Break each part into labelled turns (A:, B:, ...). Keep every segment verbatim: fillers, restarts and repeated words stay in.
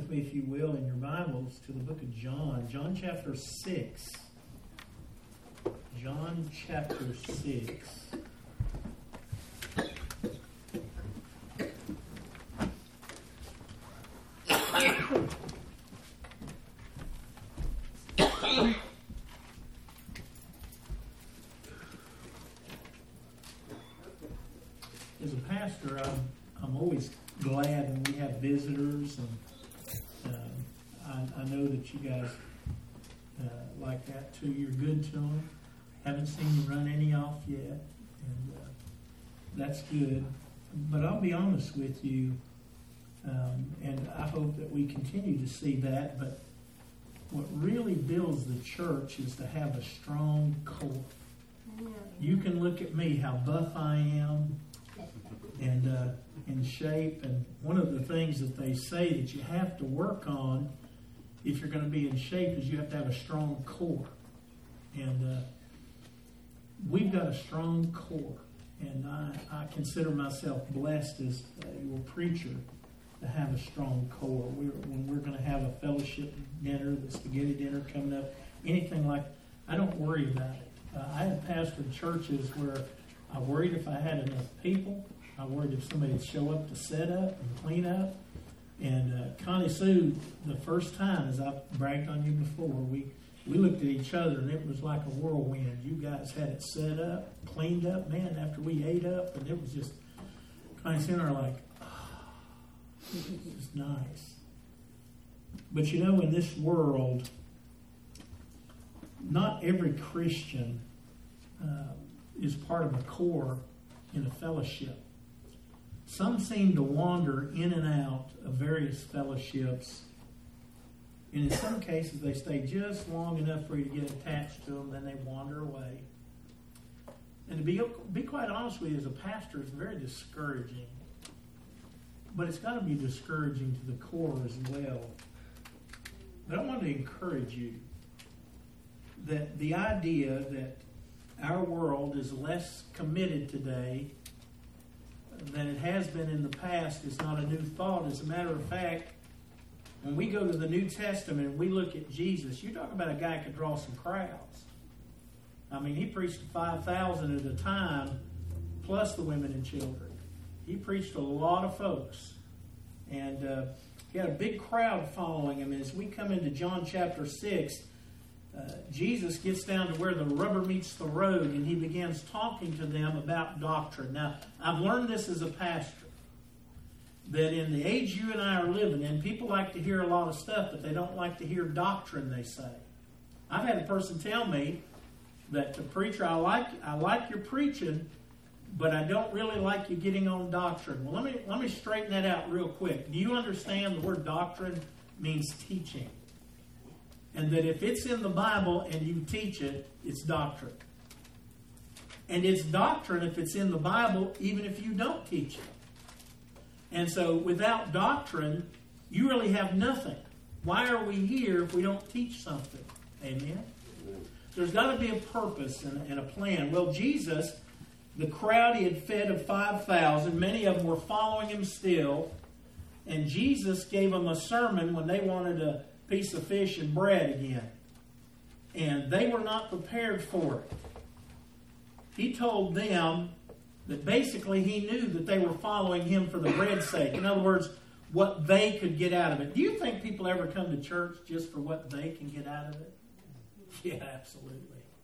A: with me, if you will, in your Bibles to the book of John. John chapter six. John chapter six. As a pastor, I'm, I'm always glad when we have visitors, and um, I, I know that you guys uh, like that too. You're good to them. Haven't seen you run any off yet, and uh, that's good. But I'll be honest with you, um, and I hope that we continue to see that. But what really builds the church is to have a strong core. You can look at me, how buff I am, and uh, in shape. And one of the things that they say that you have to work on if you're going to be in shape is you have to have a strong core. And uh, we've got a strong core. And I, I consider myself blessed as uh, your preacher to have a strong core. We're, when we're going to have a fellowship dinner, the spaghetti dinner coming up, anything like that, I don't worry about it. Uh, I have pastored churches where I worried if I had enough people. I worried if somebody would show up to set up and clean up. And uh, Connie Sue, the first time, as I bragged on you before, we, we looked at each other and it was like a whirlwind. You guys had it set up, cleaned up. Man, after we ate up, and it was just, Connie Sue and I are like, oh, this is nice. But you know, in this world, not every Christian uh, is part of a core in a fellowship. Some seem to wander in and out of various fellowships, and in some cases they stay just long enough for you to get attached to them, then they wander away. And to be, be quite honest with you, as a pastor, it's very discouraging. But it's got to be discouraging to the core as well. But I want to encourage you that the idea that our world is less committed today than it has been in the past is not a new thought. As a matter of fact, when we go to the New Testament and we look at Jesus, you talk about a guy who could draw some crowds. I mean, he preached to five thousand at a time, plus the women and children. He preached to a lot of folks. And uh, he had a big crowd following him. As we come into John chapter six, Uh, Jesus gets down to where the rubber meets the road, and he begins talking to them about doctrine. Now, I've learned this as a pastor, that in the age you and I are living in, people like to hear a lot of stuff, but they don't like to hear doctrine, they say. I've had a person tell me that, the preacher, I like I like your preaching, but I don't really like you getting on doctrine. Well, let me, let me straighten that out real quick. Do you understand the word doctrine means teaching? And that if it's in the Bible and you teach it, it's doctrine. And it's doctrine if it's in the Bible, even if you don't teach it. And so without doctrine, you really have nothing. Why are we here if we don't teach something? Amen? There's got to be a purpose and, and a plan. Well, Jesus, the crowd he had fed of five thousand, many of them were following him still. And Jesus gave them a sermon when they wanted a piece of fish and bread again. And they were not prepared for it. He told them that basically he knew that they were following him for the bread's sake. In other words, what they could get out of it. Do you think people ever come to church just for what they can get out of it? Yeah, absolutely.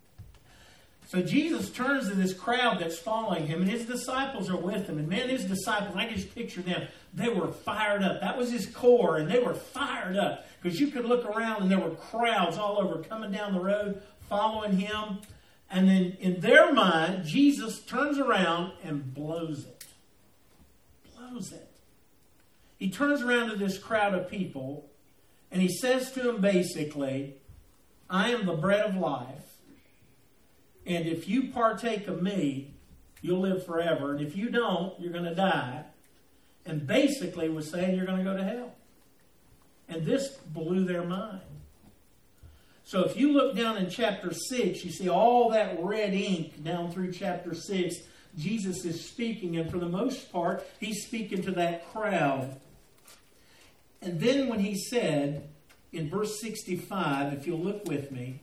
A: So Jesus turns to this crowd that's following him, and his disciples are with him. And man, his disciples, I can just picture them. They were fired up. That was his core, and they were fired up. Because you could look around, and there were crowds all over coming down the road, following him. And then in their mind, Jesus turns around and blows it. Blows it. He turns around to this crowd of people, and he says to them basically, I am the bread of life. And if you partake of me, you'll live forever. And if you don't, you're going to die. And basically was saying you're going to go to hell. And this blew their mind. So if you look down in chapter six, you see all that red ink down through chapter six. Jesus is speaking, and for the most part, he's speaking to that crowd. And then when he said, in verse sixty-five, if you'll look with me,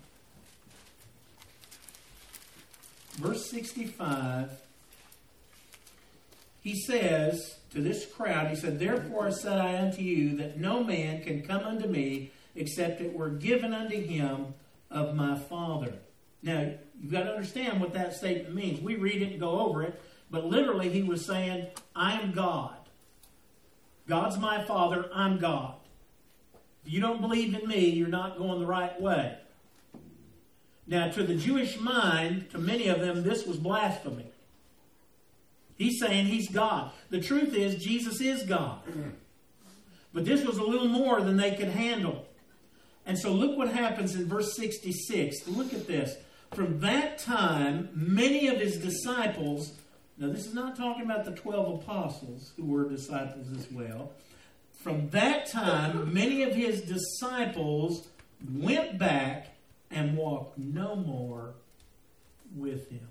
A: verse sixty-five, he says to this crowd, he said, "Therefore said I unto you, that no man can come unto me, except it were given unto him of my Father." Now, you've got to understand what that statement means. We read it and go over it, but literally he was saying, I am God. God's my Father, I'm God. If you don't believe in me, you're not going the right way. Now, to the Jewish mind, to many of them, this was blasphemy. He's saying he's God. The truth is, Jesus is God. But this was a little more than they could handle. And so look what happens in verse sixty-six. Look at this. From that time, many of his disciples, now this is not talking about the twelve apostles who were disciples as well. From that time, many of his disciples went back and walked no more with him.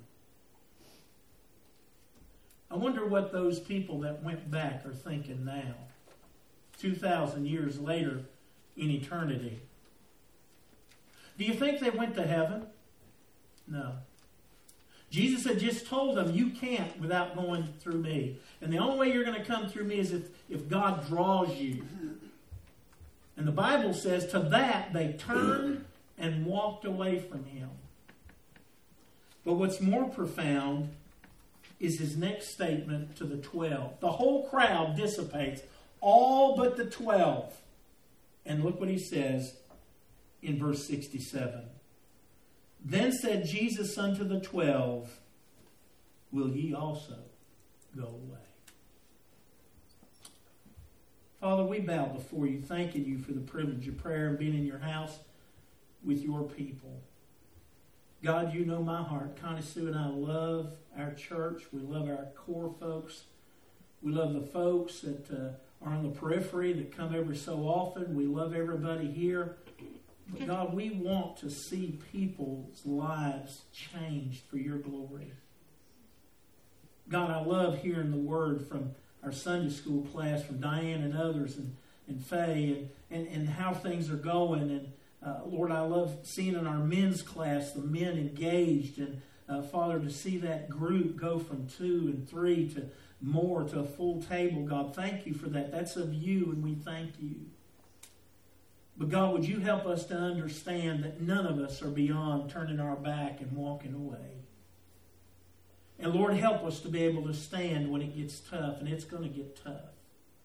A: I wonder what those people that went back are thinking now, two thousand years later in eternity. Do you think they went to heaven? No. Jesus had just told them, you can't without going through me. And the only way you're going to come through me is if, if God draws you. And the Bible says, to that they turned and walked away from him. But what's more profound is his next statement to the twelve. The whole crowd dissipates, all but the twelve. And look what he says in verse sixty-seven. Then said Jesus unto the twelve, will ye also go away? Father, we bow before you, thanking you for the privilege of prayer and being in your house with your people. God, you know my heart. Connie Sue and I love our church. We love our core folks. We love the folks that uh, are on the periphery that come every so often. We love everybody here. But God, we want to see people's lives changed for your glory. God, I love hearing the word from our Sunday school class, from Diane and others, and, and Faye, and, and, and how things are going. And uh, Lord, I love seeing in our men's class the men engaged. And uh, Father, to see that group go from two and three to more to a full table, God, thank you for that. That's of you, and we thank you. But God, would you help us to understand that none of us are beyond turning our back and walking away. And Lord, help us to be able to stand when it gets tough, and it's going to get tough.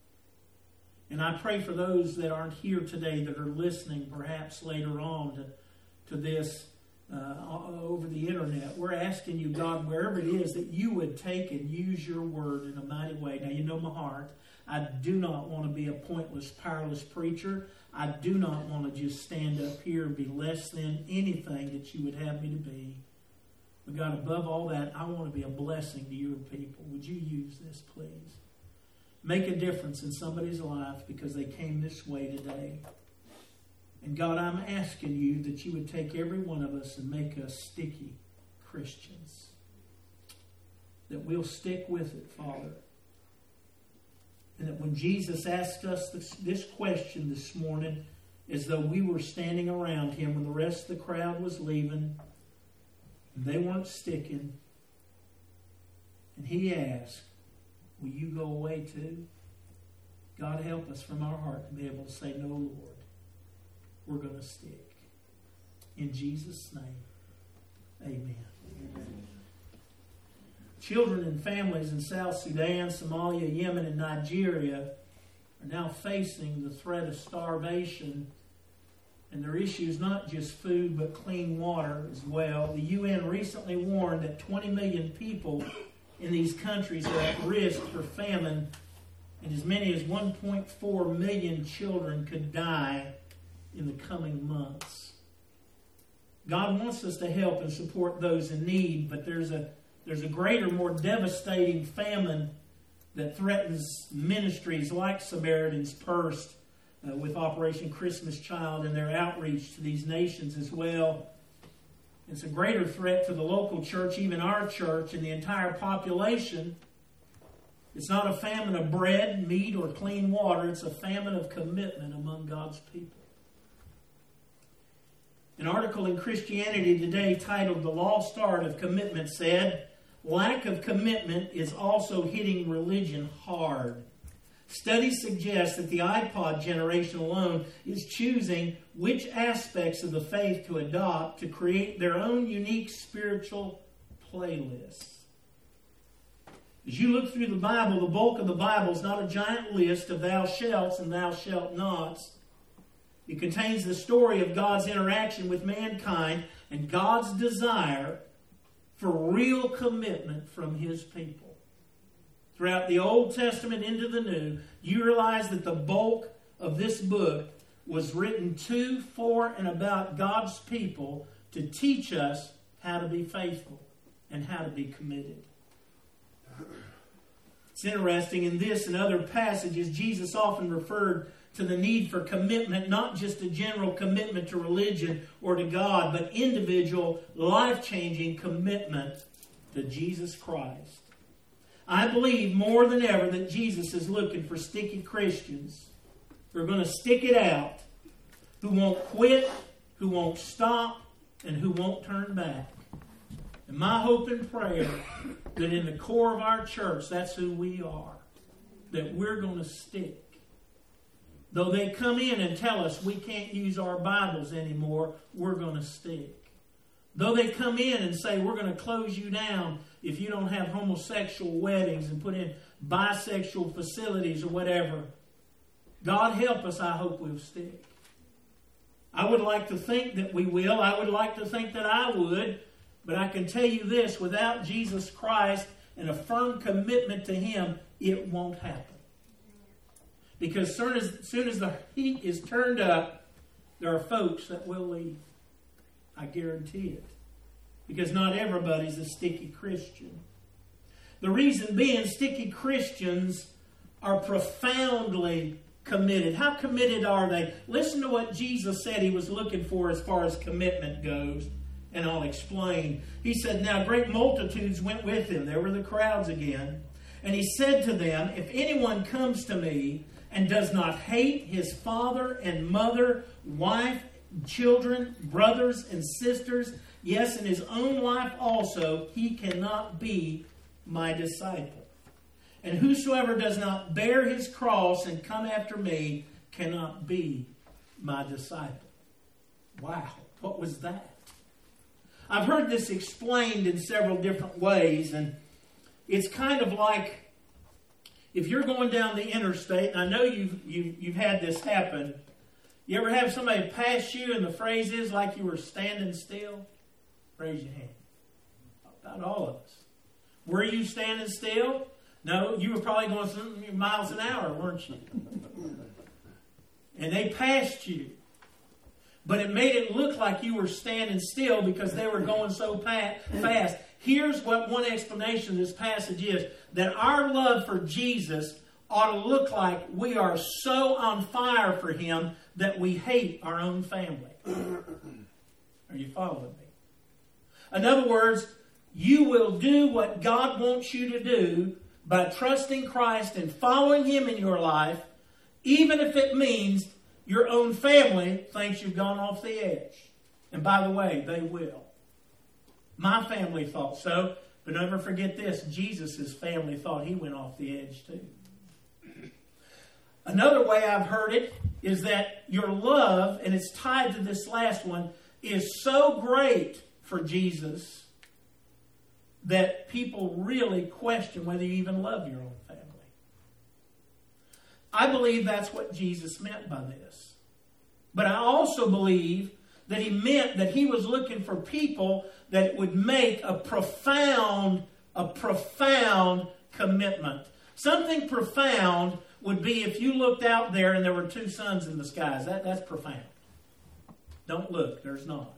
A: And I pray for those that aren't here today that are listening perhaps later on to, to this uh, over the internet. We're asking you, God, wherever it is, that you would take and use your word in a mighty way. Now, you know my heart. I do not want to be a pointless, powerless preacher. I do not want to just stand up here and be less than anything that you would have me to be. But God, above all that, I want to be a blessing to your people. Would you use this, please? Make a difference in somebody's life because they came this way today. And God, I'm asking you that you would take every one of us and make us sticky Christians. That we'll stick with it, Father. And that when Jesus asked us this, this question this morning, as though we were standing around him when the rest of the crowd was leaving, and they weren't sticking, and he asked, will you go away too? God, help us from our heart to be able to say, no, Lord, we're going to stick. In Jesus' name, amen. Amen. Children and families in South Sudan, Somalia, Yemen, and Nigeria are now facing the threat of starvation. And their issue is not just food, but clean water as well. The U N recently warned that twenty million people in these countries are at risk for famine, and as many as one point four million children could die in the coming months. God wants us to help and support those in need, but there's a There's a greater, more devastating famine that threatens ministries like Samaritan's Purse uh, with Operation Christmas Child and their outreach to these nations as well. It's a greater threat to the local church, even our church, and the entire population, It's not a famine of bread, meat, or clean water. It's a famine of commitment among God's people. An article in Christianity Today titled "The Lost Art of Commitment" said, "Lack of commitment is also hitting religion hard. Studies suggest that the iPod generation alone is choosing which aspects of the faith to adopt to create their own unique spiritual playlists." As you look through the Bible, the bulk of the Bible is not a giant list of thou shalts and thou shalt nots. It contains the story of God's interaction with mankind and God's desire for real commitment from His people. Throughout the Old Testament into the New, you realize that the bulk of this book was written to, for, and about God's people to teach us how to be faithful and how to be committed. It's interesting, in this and other passages, Jesus often referred to the need for commitment, not just a general commitment to religion or to God, but individual, life-changing commitment to Jesus Christ. I believe more than ever that Jesus is looking for sticky Christians who are going to stick it out, who won't quit, who won't stop, and who won't turn back. And my hope and prayer that in the core of our church, that's who we are, that we're going to stick. Though they come in and tell us we can't use our Bibles anymore, we're going to stick. Though they come in and say we're going to close you down if you don't have homosexual weddings and put in bisexual facilities or whatever, God help us, I hope we'll stick. I would like to think that we will. I would like to think that I would. But I can tell you this, without Jesus Christ and a firm commitment to Him, it won't happen. Because soon as, soon as the heat is turned up, there are folks that will leave. I guarantee it. Because not everybody's a sticky Christian. The reason being, sticky Christians are profoundly committed. How committed are they? Listen to what Jesus said He was looking for as far as commitment goes. And I'll explain. He said, "Now great multitudes went with Him." There were the crowds again. "And He said to them, if anyone comes to me and does not hate his father and mother, wife, children, brothers and sisters, yes, and his own life also, he cannot be my disciple. And whosoever does not bear his cross and come after me cannot be my disciple." Wow, what was that? I've heard this explained in several different ways, and it's kind of like if you're going down the interstate, and I know you've, you've, you've had this happen. You ever have somebody pass you and the phrase is like you were standing still? Raise your hand. About all of us. Were you standing still? No, you were probably going some miles an hour, weren't you? And they passed you. But it made it look like you were standing still because they were going so fast. Here's what one explanation of this passage is. That our love for Jesus ought to look like we are so on fire for Him that we hate our own family. Are you following me? In other words, you will do what God wants you to do by trusting Christ and following Him in your life, even if it means your own family thinks you've gone off the edge. And by the way, they will. My family thought so, but never forget this. Jesus' family thought He went off the edge too. Another way I've heard it is that your love, and it's tied to this last one, is so great for Jesus that people really question whether you even love your own family. I believe that's what Jesus meant by this. But I also believe that He meant that He was looking for people that would make a profound, a profound commitment. Something profound would be if you looked out there and there were two suns in the skies. That, that's profound. Don't look, there's not.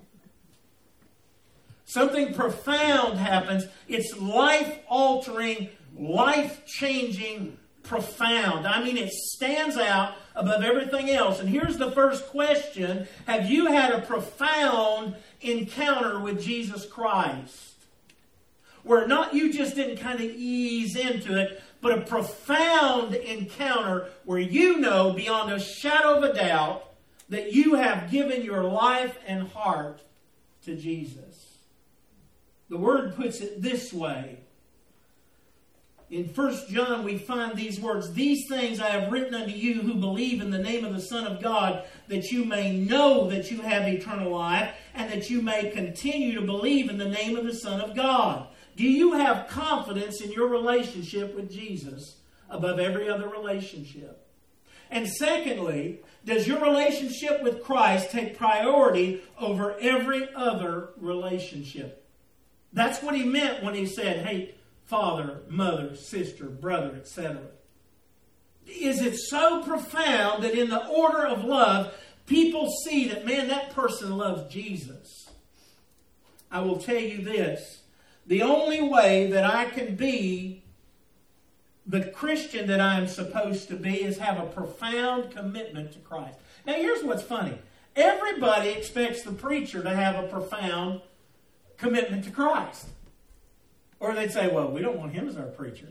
A: Something profound happens. It's life-altering, life-changing, profound. I mean, it stands out above everything else. And here's the first question. Have you had a profound encounter with Jesus Christ? where not you just didn't kind of ease into it, but a profound encounter where you know beyond a shadow of a doubt that you have given your life and heart to Jesus. The Word puts it this way. In First John we find these words, "These things I have written unto you who believe in the name of the Son of God, that you may know that you have eternal life, and that you may continue to believe in the name of the Son of God." Do you have confidence in your relationship with Jesus above every other relationship? And secondly, does your relationship with Christ take priority over every other relationship? That's what he meant when he said, hey, father, mother, sister, brother, et cetera. Is it so profound that in the order of love, people see that, man, that person loves Jesus? I will tell you this. The only way that I can be the Christian that I'm supposed to be is have a profound commitment to Christ. Now, here's what's funny. Everybody expects the preacher to have a profound commitment to Christ. Or they'd say, well, we don't want him as our preacher.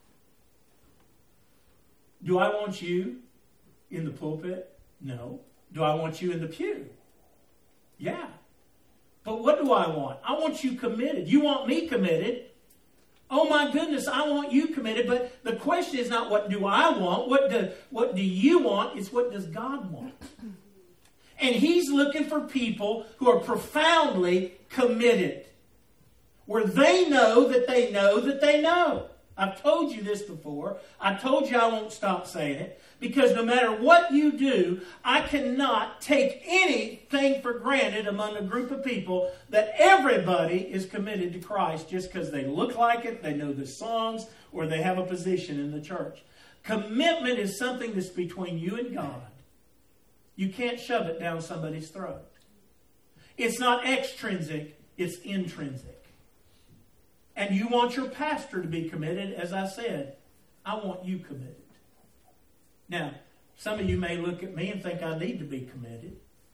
A: Do I want you in the pulpit? No. Do I want you in the pew? Yeah. But what do I want? I want you committed. You want me committed. Oh my goodness, I want you committed. But the question is not what do I want? What do, what do you want? It's what does God want? And he's looking for people who are profoundly committed. Where they know that they know that they know. I've told you this before. I told you I won't stop saying it. Because no matter what you do, I cannot take anything for granted among a group of people that everybody is committed to Christ just because they look like it, they know the songs, or they have a position in the church. Commitment is something that's between you and God. You can't shove it down somebody's throat. It's not extrinsic, it's intrinsic. And you want your pastor to be committed, as I said, I want you committed. Now, some of you may look at me and think I need to be committed.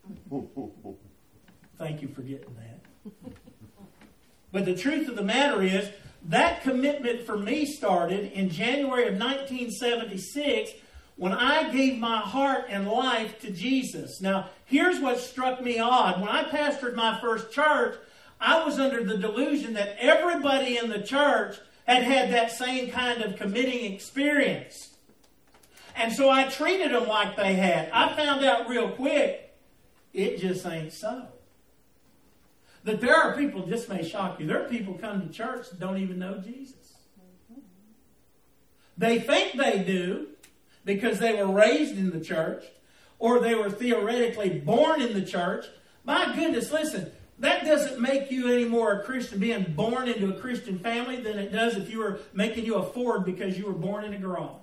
A: Thank you for getting that. But the truth of the matter is, that commitment for me started in January of nineteen seventy-six when I gave my heart and life to Jesus. Now, here's what struck me odd. When I pastored my first church, I was under the delusion that everybody in the church had had that same kind of committing experience. And so I treated them like they had. I found out real quick, it just ain't so. That there are people, this may shock you, there are people come to church that don't even know Jesus. They think they do because they were raised in the church or they were theoretically born in the church. My goodness, listen, that doesn't make you any more a Christian being born into a Christian family than it does if you were making you a Ford because you were born in a garage.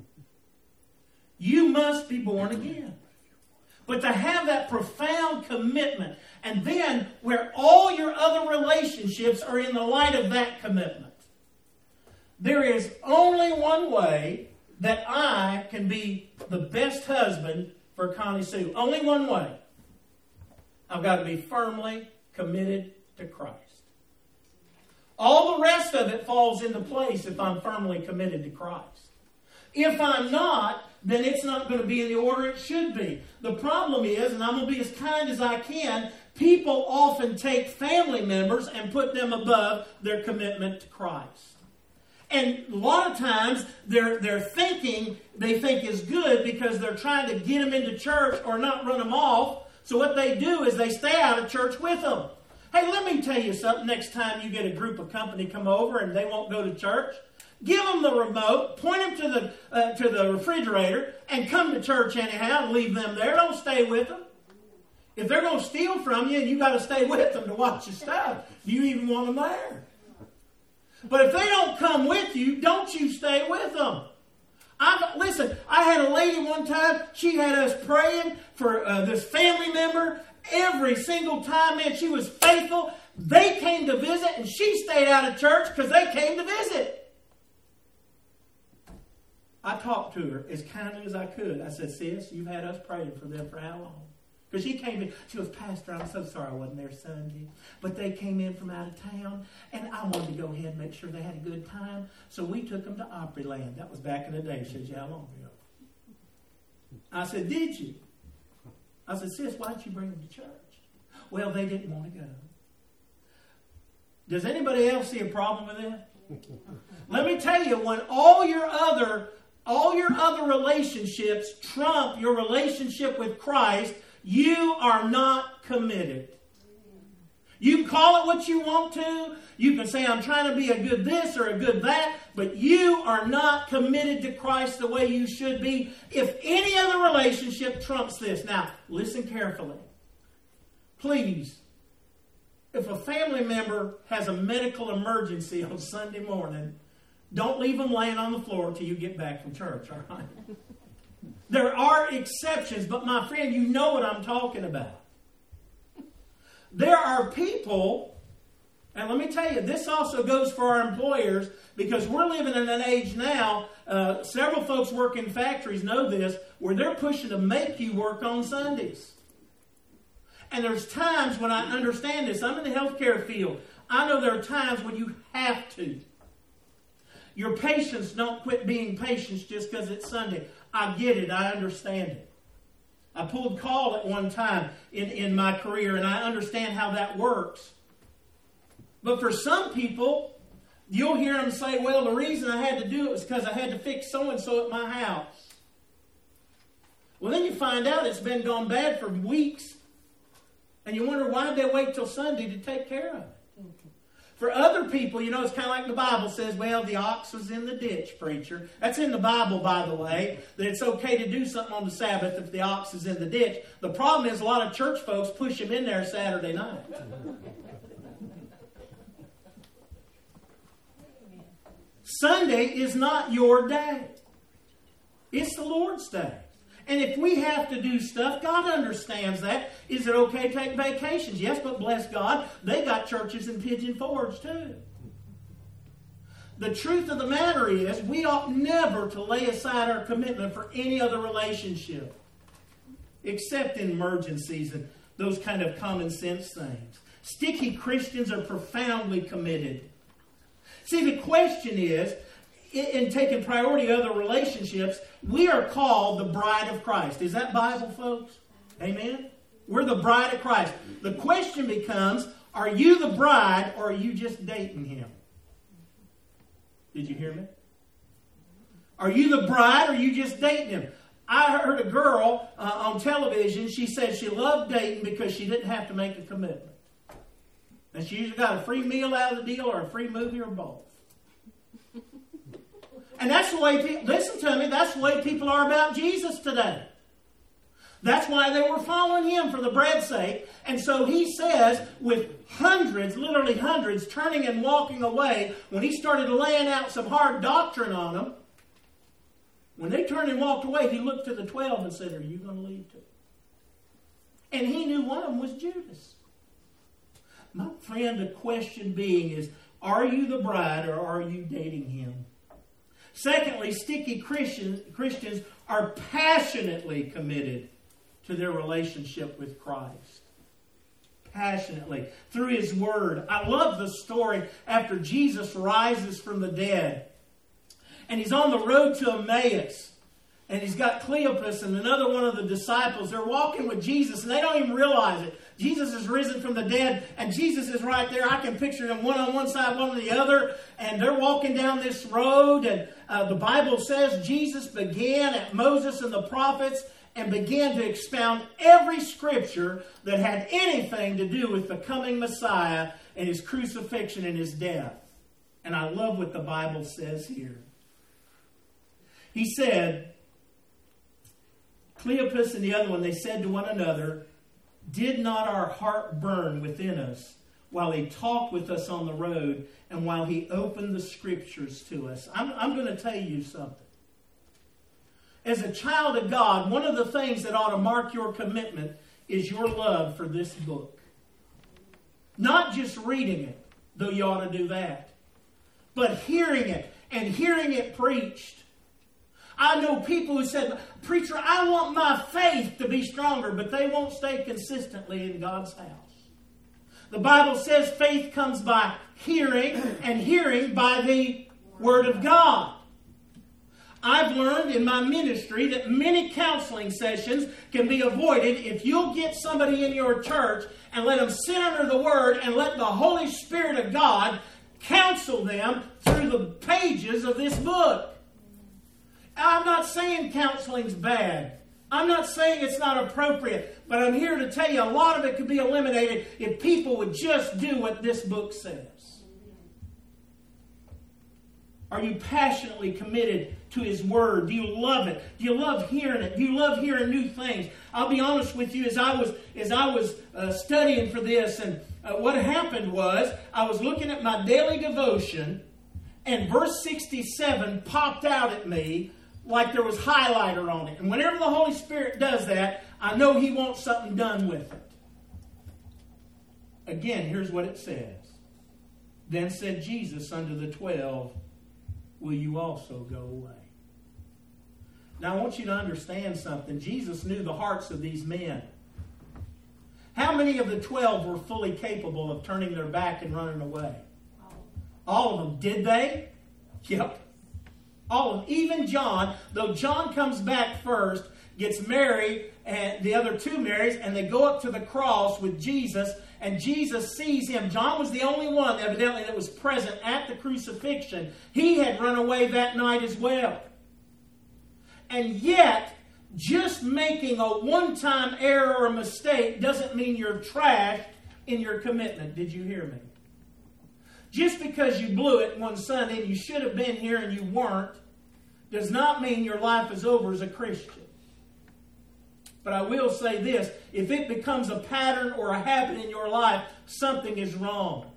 A: You must be born again. But to have that profound commitment, and then where all your other relationships are in the light of that commitment, there is only one way that I can be the best husband for Connie Sue. Only one way. I've got to be firmly committed to Christ. All the rest of it falls into place if I'm firmly committed to Christ. If I'm not, then it's not going to be in the order it should be. The problem is, and I'm going to be as kind as I can, people often take family members and put them above their commitment to Christ. And a lot of times, their, their thinking, they think is good because they're trying to get them into church or not run them off. So what they do is they stay out of church with them. Hey, let me tell you something. Next time you get a group of company come over and they won't go to church, give them the remote, point them to the uh, to the refrigerator, and come to church anyhow and leave them there. Don't stay with them. If they're going to steal from you, you got to stay with them to watch your stuff. Do you even want them there? But if they don't come with you, don't you stay with them. I listen, I had a lady one time, she had us praying for uh, this family member every single time, man, she was faithful. They came to visit and she stayed out of church because they came to visit. I talked to her as kindly as I could. I said, sis, you've had us praying for them for how long? Because she came in, she goes, Pastor, I'm so sorry I wasn't there Sunday. But they came in from out of town, and I wanted to go ahead and make sure they had a good time. So we took them to Opryland. That was back in the day. She said, how long ago? I said, did you? I said, sis, why didn't you bring them to church? Well, they didn't want to go. Does anybody else see a problem with that? Let me tell you, when all your other all your other relationships trump your relationship with Christ, you are not committed. You can call it what you want to. You can say, I'm trying to be a good this or a good that. But you are not committed to Christ the way you should be if any other relationship trumps this. Now, listen carefully. Please, if a family member has a medical emergency on Sunday morning, don't leave them laying on the floor until you get back from church, all right? There are exceptions, but my friend, you know what I'm talking about. There are people, and let me tell you, this also goes for our employers, because we're living in an age now, uh, several folks work in factories know this, where they're pushing to make you work on Sundays. And there's times when I understand this. I'm in the healthcare field. I know there are times when you have to. Your patients don't quit being patients just because it's Sunday. I get it. I understand it. I pulled call at one time in, in my career, and I understand how that works. But for some people, you'll hear them say, well, the reason I had to do it was because I had to fix so-and-so at my house. Well, then you find out it's been gone bad for weeks. And you wonder, why did they wait till Sunday to take care of it? For other people, you know, it's kind of like the Bible says, well, the ox was in the ditch, preacher. That's in the Bible, by the way, that it's okay to do something on the Sabbath if the ox is in the ditch. The problem is a lot of church folks push him in there Saturday night. Sunday is not your day. It's the Lord's day. And if we have to do stuff, God understands that. Is it okay to take vacations? Yes, but bless God, they got churches in Pigeon Forge too. The truth of the matter is, we ought never to lay aside our commitment for any other relationship, except in emergencies and those kind of common sense things. Sticky Christians are profoundly committed. See, the question is, in taking priority of other relationships, we are called the bride of Christ. Is that Bible, folks? Amen? We're the bride of Christ. The question becomes, are you the bride or are you just dating him? Did you hear me? Are you the bride or are you just dating him? I heard a girl uh, on television, she said she loved dating because she didn't have to make a commitment. And she usually got a free meal out of the deal or a free movie or both. And that's the way people, listen to me, that's the way people are about Jesus today. That's why they were following him for the bread's sake. And so he says, with hundreds, literally hundreds, turning and walking away, when he started laying out some hard doctrine on them, when they turned and walked away, he looked to the twelve and said, are you going to leave too? And he knew one of them was Judas. My friend, the question being is, are you the bride or are you dating him? Secondly, sticky Christians, Christians are passionately committed to their relationship with Christ. Passionately. Through his word. I love the story after Jesus rises from the dead. And he's on the road to Emmaus. And he's got Cleopas and another one of the disciples. They're walking with Jesus and they don't even realize it. Jesus is risen from the dead and Jesus is right there. I can picture them one on one side, one on the other. And they're walking down this road. And uh, the Bible says Jesus began at Moses and the prophets and began to expound every scripture that had anything to do with the coming Messiah and his crucifixion and his death. And I love what the Bible says here. He said, Cleopas and the other one, they said to one another, did not our heart burn within us while he talked with us on the road and while he opened the scriptures to us? I'm, I'm going to tell you something. As a child of God, one of the things that ought to mark your commitment is your love for this book. Not just reading it, though you ought to do that, but hearing it and hearing it preached. I know people who said, preacher, I want my faith to be stronger, but they won't stay consistently in God's house. The Bible says faith comes by hearing, and hearing by the Word of God. I've learned in my ministry that many counseling sessions can be avoided if you'll get somebody in your church and let them sit under the Word and let the Holy Spirit of God counsel them through the pages of this book. I'm not saying counseling's bad. I'm not saying it's not appropriate. But I'm here to tell you a lot of it could be eliminated if people would just do what this book says. Are you passionately committed to His Word? Do you love it? Do you love hearing it? Do you love hearing new things? I'll be honest with you, as I was as I was uh, studying for this, and uh, what happened was, I was looking at my daily devotion, and verse sixty-seven popped out at me like there was highlighter on it. And whenever the Holy Spirit does that, I know He wants something done with it. Again, here's what it says. Then said Jesus unto the twelve, will you also go away? Now I want you to understand something. Jesus knew the hearts of these men. How many of the twelve were fully capable of turning their back and running away? All of them. Did they? Yep. All of them. Even John, though John comes back first, gets married, and the other two marries, and they go up to the cross with Jesus, and Jesus sees him. John was the only one, evidently, that was present at the crucifixion. He had run away that night as well. And yet, just making a one-time error or mistake doesn't mean you're trashed in your commitment. Did you hear me? Just because you blew it one Sunday and you should have been here and you weren't, does not mean your life is over as a Christian. But I will say this, if it becomes a pattern or a habit in your life, something is wrong.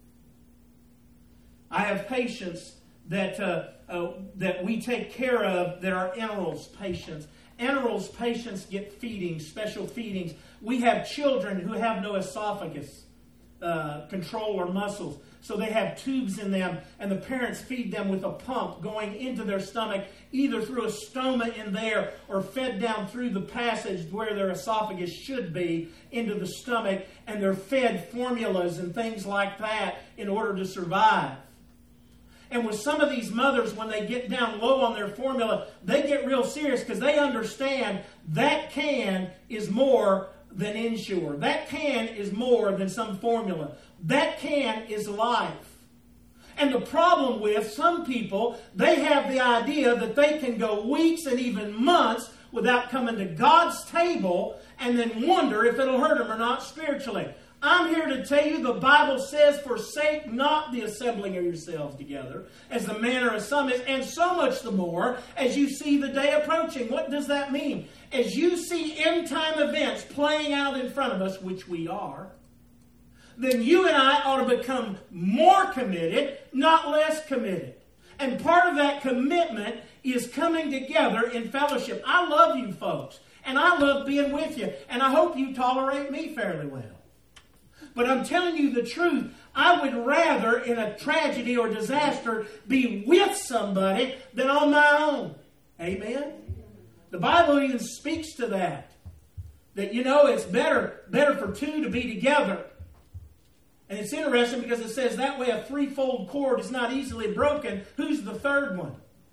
A: I have patients that uh, uh, that we take care of that are enterals patients. Enterals patients get feedings, special feedings. We have children who have no esophagus uh, control or muscles. So they have tubes in them, and the parents feed them with a pump going into their stomach, either through a stoma in there or fed down through the passage where their esophagus should be into the stomach, and they're fed formulas and things like that in order to survive. And with some of these mothers, when they get down low on their formula, they get real serious because they understand that can is more than Ensure. That can is more than some formula. That can is life. And the problem with some people, they have the idea that they can go weeks and even months without coming to God's table and then wonder if it'll hurt them or not spiritually. I'm here to tell you the Bible says, forsake not the assembling of yourselves together, as the manner of some is, and so much the more as you see the day approaching. What does that mean? As you see end-time events playing out in front of us, which we are, then you and I ought to become more committed, not less committed. And part of that commitment is coming together in fellowship. I love you folks, and I love being with you, and I hope you tolerate me fairly well. But I'm telling you the truth, I would rather in a tragedy or disaster be with somebody than on my own. Amen? The Bible even speaks to that. That, you know, it's better, better for two to be together. And it's interesting because it says that way a threefold cord is not easily broken. Who's the third one?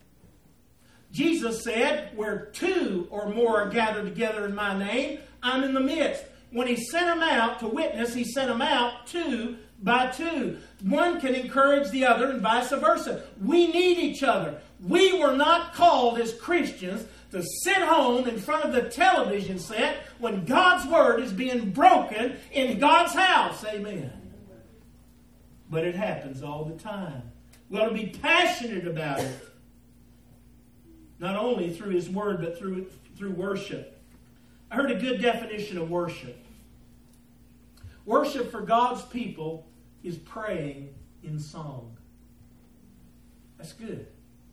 A: Jesus said, where two or more are gathered together in my name, I'm in the midst. When He sent them out to witness, He sent them out two by two. One can encourage the other and vice versa. We need each other. We were not called as Christians to sit home in front of the television set when God's Word is being broken in God's house. Amen. But it happens all the time. We ought to be passionate about it. Not only through His Word, but through, through worship. I heard a good definition of worship. Worship for God's people is praying in song. That's good.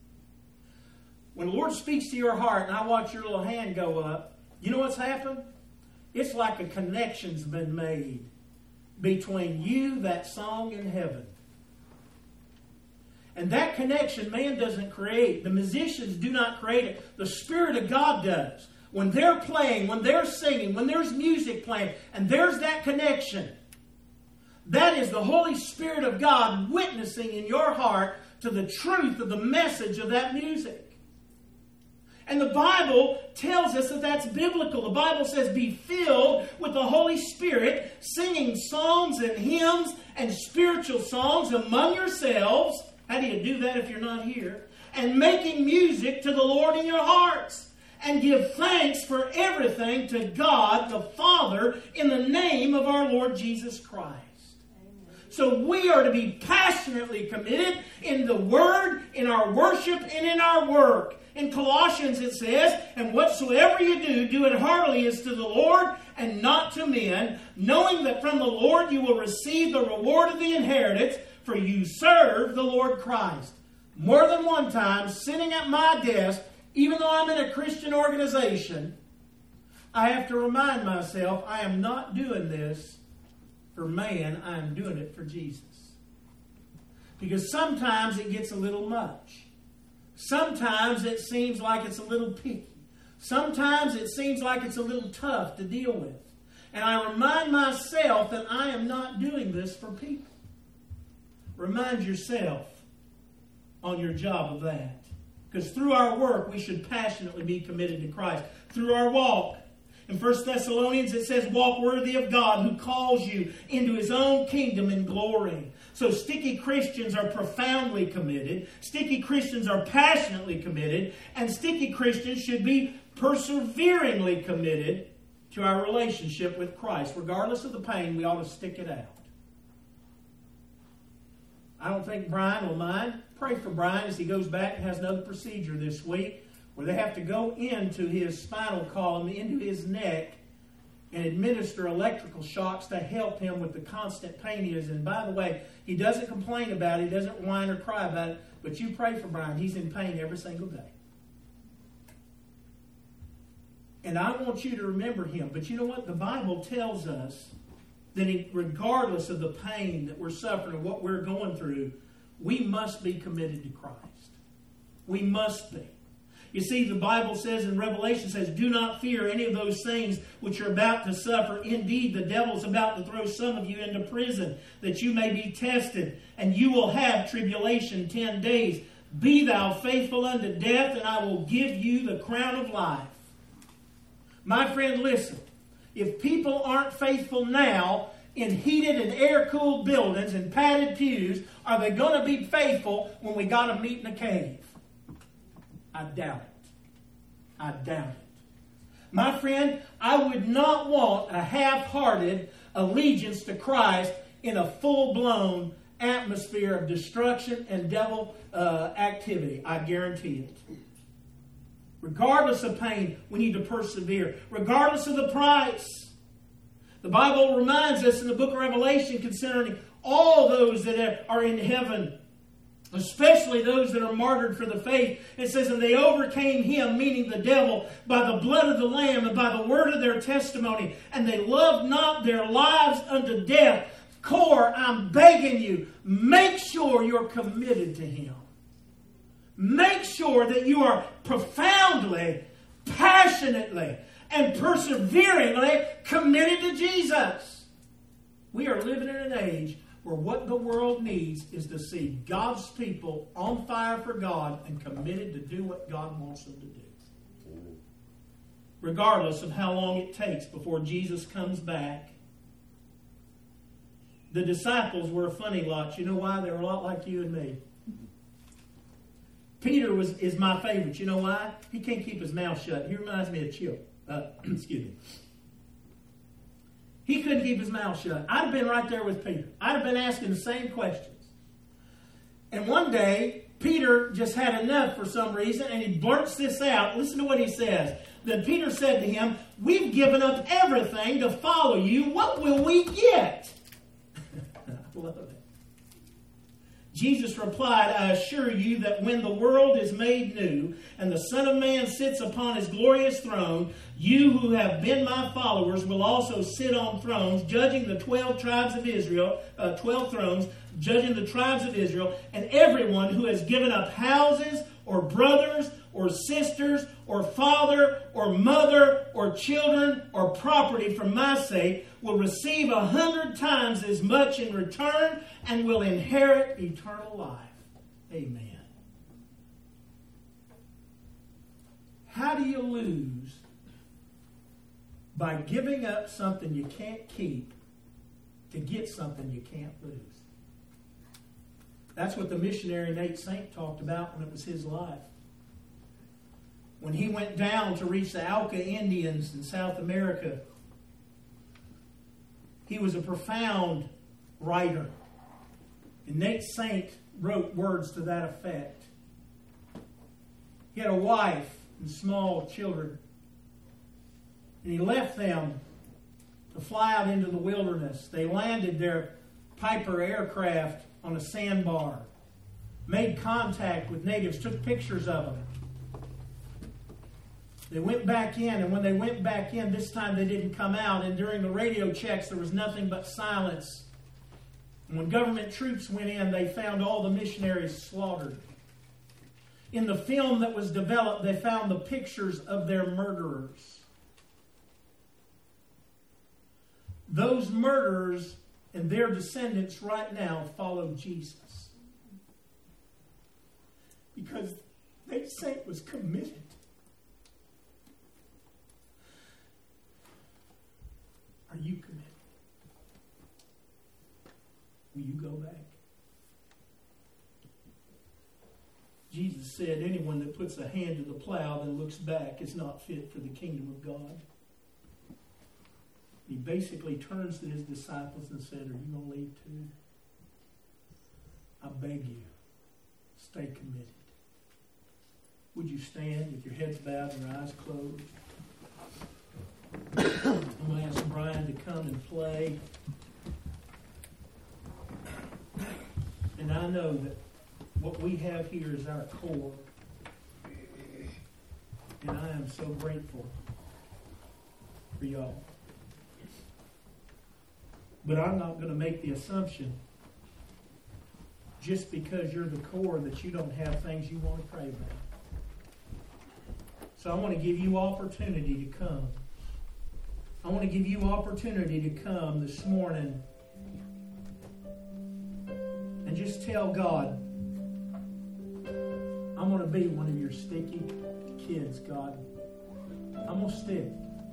A: When the Lord speaks to your heart and I watch your little hand go up, you know what's happened? It's like a connection's been made between you, that song, and heaven. And that connection man doesn't create. The musicians do not create it. The Spirit of God does. When they're playing, when they're singing, when there's music playing, and there's that connection, that is the Holy Spirit of God witnessing in your heart to the truth of the message of that music. And the Bible tells us that that's biblical. The Bible says, be filled with the Holy Spirit, singing songs and hymns and spiritual songs among yourselves. How do you do that if you're not here? And making music to the Lord in your hearts. And give thanks for everything to God the Father in the name of our Lord Jesus Christ. Amen. So we are to be passionately committed in the Word, in our worship, and in our work. In Colossians it says, and whatsoever you do, do it heartily as to the Lord and not to men, knowing that from the Lord you will receive the reward of the inheritance, for you serve the Lord Christ. More than one time, sitting at my desk, even though I'm in a Christian organization, I have to remind myself I am not doing this for man, I am doing it for Jesus. Because sometimes it gets a little much. Sometimes it seems like it's a little picky. Sometimes it seems like it's a little tough to deal with. And I remind myself that I am not doing this for people. Remind yourself on your job of that. Because through our work, we should passionately be committed to Christ. Through our walk. In First Thessalonians, it says, walk worthy of God who calls you into His own kingdom and glory. So sticky Christians are profoundly committed. Sticky Christians are passionately committed. And sticky Christians should be perseveringly committed to our relationship with Christ. Regardless of the pain, we ought to stick it out. I don't think Brian will mind. Pray for Brian as he goes back and has another procedure this week where they have to go into his spinal column, into his neck, and administer electrical shocks to help him with the constant pain he is in. By the way, he doesn't complain about it. He doesn't whine or cry about it. But you pray for Brian. He's in pain every single day. And I want you to remember him. But you know what? The Bible tells us that regardless of the pain that we're suffering and what we're going through, we must be committed to Christ. We must be. You see, the Bible says in Revelation, says, do not fear any of those things which are about to suffer. Indeed, the devil's about to throw some of you into prison, that you may be tested, and you will have tribulation ten days. Be thou faithful unto death, and I will give you the crown of life. My friend, listen. If people aren't faithful now in heated and air-cooled buildings and padded pews, are they going to be faithful when we got to meet in a cave? I doubt it. I doubt it. My friend, I would not want a half-hearted allegiance to Christ in a full-blown atmosphere of destruction and devil uh, activity. I guarantee it. Regardless of pain, we need to persevere. Regardless of the price. The Bible reminds us in the book of Revelation concerning all those that are in heaven, especially those that are martyred for the faith. It says, and they overcame him, meaning the devil, by the blood of the Lamb and by the word of their testimony. And they loved not their lives unto death. Core, I'm begging you, make sure you're committed to him. Make sure that you are profoundly, passionately, and perseveringly committed to Jesus. We are living in an age where what the world needs is to see God's people on fire for God and committed to do what God wants them to do. Regardless of how long it takes before Jesus comes back. The disciples were a funny lot. You know why? They were a lot like you and me. Peter was is my favorite. You know why? He can't keep his mouth shut. He reminds me of Chip. Uh, excuse me. He couldn't keep his mouth shut. I'd have been right there with Peter. I'd have been asking the same questions. And one day, Peter just had enough for some reason, and he blurts this out. Listen to what he says. Then Peter said to him, we've given up everything to follow you. What will we get? I love it. Jesus replied, I assure you that when the world is made new and the Son of Man sits upon his glorious throne, you who have been my followers will also sit on thrones, judging the twelve tribes of Israel, uh, twelve thrones, judging the tribes of Israel, and everyone who has given up houses or brothers or sisters or father or mother or children or property for my sake will receive a hundred times as much in return and will inherit eternal life. Amen. How do you lose? By giving up something you can't keep to get something you can't lose. That's what the missionary Nate Saint talked about when it was his life. When he went down to reach the Auca Indians in South America, he was a profound writer. And Nate Saint wrote words to that effect. He had a wife and small children. And he left them to fly out into the wilderness. They landed their Piper aircraft on a sandbar, made contact with natives, took pictures of them. They went back in, and when they went back in, this time they didn't come out, and during the radio checks there was nothing but silence. And when government troops went in, they found all the missionaries slaughtered. In the film that was developed, they found the pictures of their murderers. Those murderers and their descendants right now follow Jesus. Because Nate Saint was committed. Are you committed? Will you go back? Jesus said, anyone that puts a hand to the plow and looks back is not fit for the kingdom of God. He basically turns to his disciples and said, are you going to leave too? I beg you, stay committed. Would you stand with your heads bowed and your eyes closed? I'm going to ask Brian to come and play. And I know that what we have here is our core. And I am so grateful for y'all. But I'm not going to make the assumption just because you're the core that you don't have things you want to pray about. So I want to give you opportunity to come. I want to give you opportunity to come this morning and just tell God, I'm going to be one of your sticky kids, God. I'm going to stick.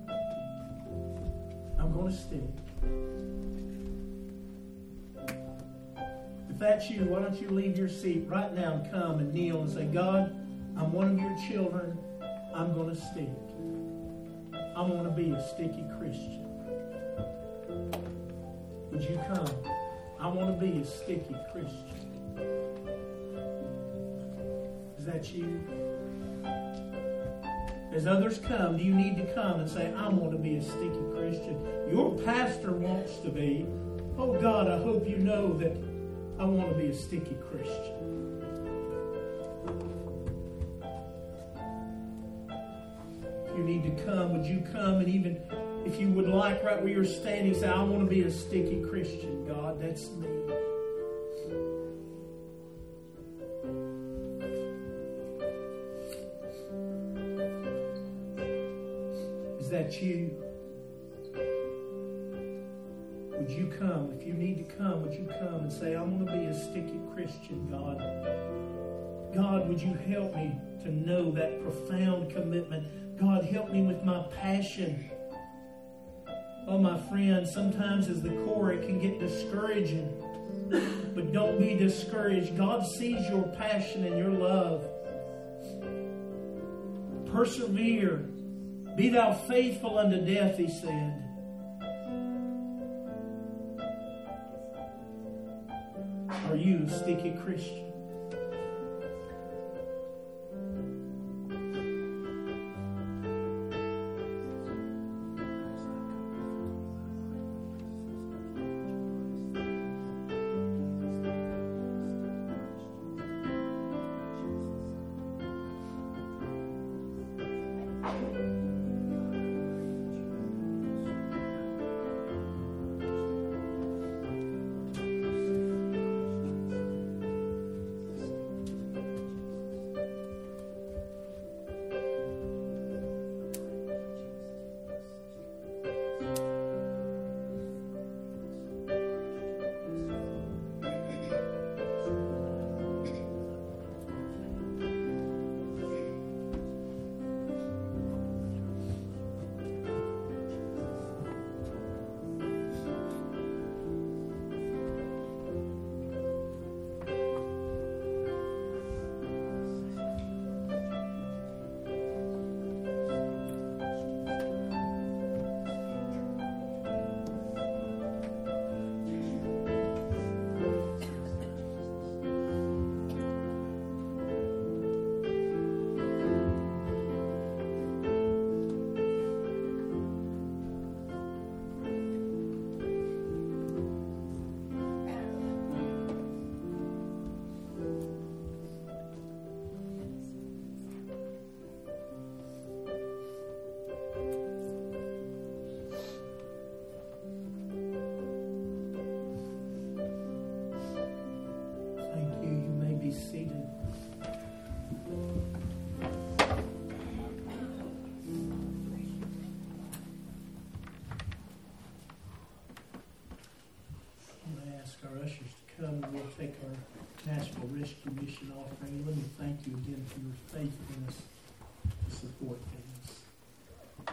A: I'm going to stick. If that's you, why don't you leave your seat right now and come and kneel and say, God, I'm one of your children. I'm going to stick. I want to be a sticky Christian. Would you come? I want to be a sticky Christian. Is that you? As others come, do you need to come and say, I want to be a sticky Christian? Your pastor wants to be. Oh God, I hope you know that I want to be a sticky Christian. If you need to come, would you come? And even if you would like, right where you're standing, say, I want to be a sticky Christian, God. That's me. Is that you? Would you come? If you need to come, would you come and say, I want to be a sticky Christian, God. God, would you help me to know that profound commitment? God, help me with my passion. Oh, my friend, sometimes as the core, it can get discouraging. But don't be discouraged. God sees your passion and your love. Persevere. Be thou faithful unto death, he said. Are you a sticky Christian? come and we'll take our National Rescue Mission offering. Let me thank you again for your faithfulness to support things.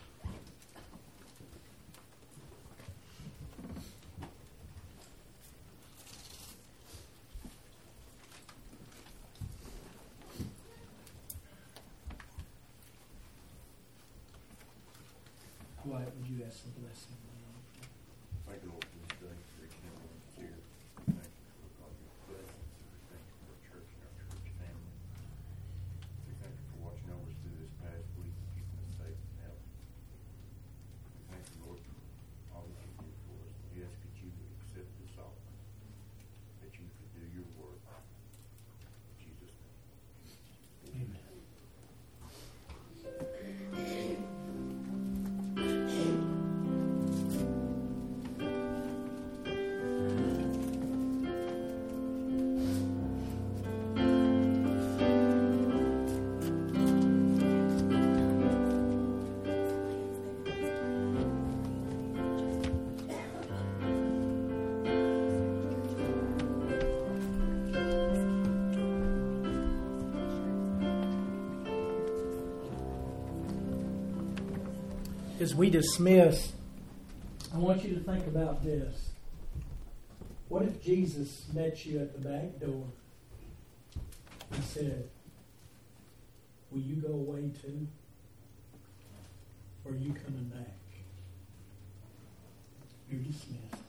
A: Dwight, would you ask a blessing?
B: Thank you, Lord, for this day, for each and every one that's here. Thank you for all your blessings. Thank you for our church and our church family. We thank you for watching over us through this past week and keeping us safe and healthy. We thank you, Lord, for all that you do for us. We ask that you would accept this offering, that you could do your work. In Jesus' name.
A: Amen. As we dismiss, I want you to think about this. What if Jesus met you at the back door and said, will you go away too? Or are you coming back? You're dismissed.